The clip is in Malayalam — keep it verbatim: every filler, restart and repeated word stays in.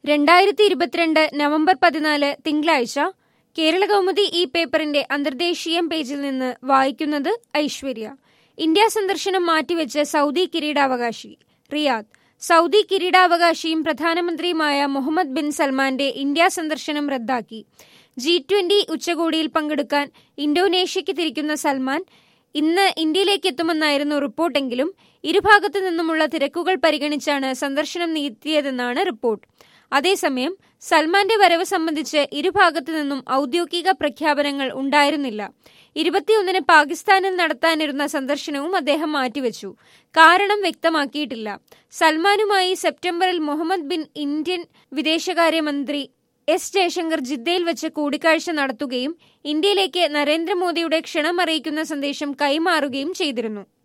രണ്ടായിരത്തി ഇരുപത്തിരണ്ട് നവംബർ പതിനാല് തിങ്കളാഴ്ച കേരളകൗമുദി ഈ പേപ്പറിന്റെ അന്തർദേശീയം പേജിൽ നിന്ന് വായിക്കുന്നത് ഐശ്വര്യ. ഇന്ത്യ സന്ദർശനം മാറ്റിവെച്ച് സൗദി കിരീടാവകാശി. റിയാദ്. സൗദി കിരീടാവകാശിയും പ്രധാനമന്ത്രിയുമായ മുഹമ്മദ് ബിൻ സൽമാന്റെ ഇന്ത്യ സന്ദർശനം റദ്ദാക്കി. ജി ട്വന്റി ഉച്ചകോടിയിൽ പങ്കെടുക്കാൻ ഇന്തോനേഷ്യയ്ക്ക് തിരിക്കുന്ന സൽമാൻ ഇന്ന് ഇന്ത്യയിലേക്ക് എത്തുമെന്നായിരുന്നു റിപ്പോർട്ടെങ്കിലും ഇരുഭാഗത്തു നിന്നുമുള്ള തിരക്കുകൾ പരിഗണിച്ചാണ് സന്ദർശനം നീട്ടിയതെന്നാണ് റിപ്പോർട്ട്. അതേസമയം സൽമാന്റെ വരവ് സംബന്ധിച്ച് ഇരുഭാഗത്തു നിന്നും ഔദ്യോഗിക പ്രഖ്യാപനങ്ങൾ ഉണ്ടായിരുന്നില്ല. ഇരുപത്തിയൊന്നിന് പാകിസ്ഥാനിൽ നടത്താനിരുന്ന സന്ദർശനവും അദ്ദേഹം മാറ്റിവെച്ചു. കാരണം വ്യക്തമാക്കിയിട്ടില്ല. സൽമാനുമായി സെപ്റ്റംബറിൽ മുഹമ്മദ് ബിൻ ഇന്ത്യൻ വിദേശകാര്യമന്ത്രി എസ് ജയശങ്കർ ജിദ്ദയിൽ വെച്ച് കൂടിക്കാഴ്ച നടത്തുകയും ഇന്ത്യയിലേക്ക് നരേന്ദ്രമോദിയുടെ ക്ഷണം അറിയിക്കുന്ന സന്ദേശം കൈമാറുകയും ചെയ്തിരുന്നു.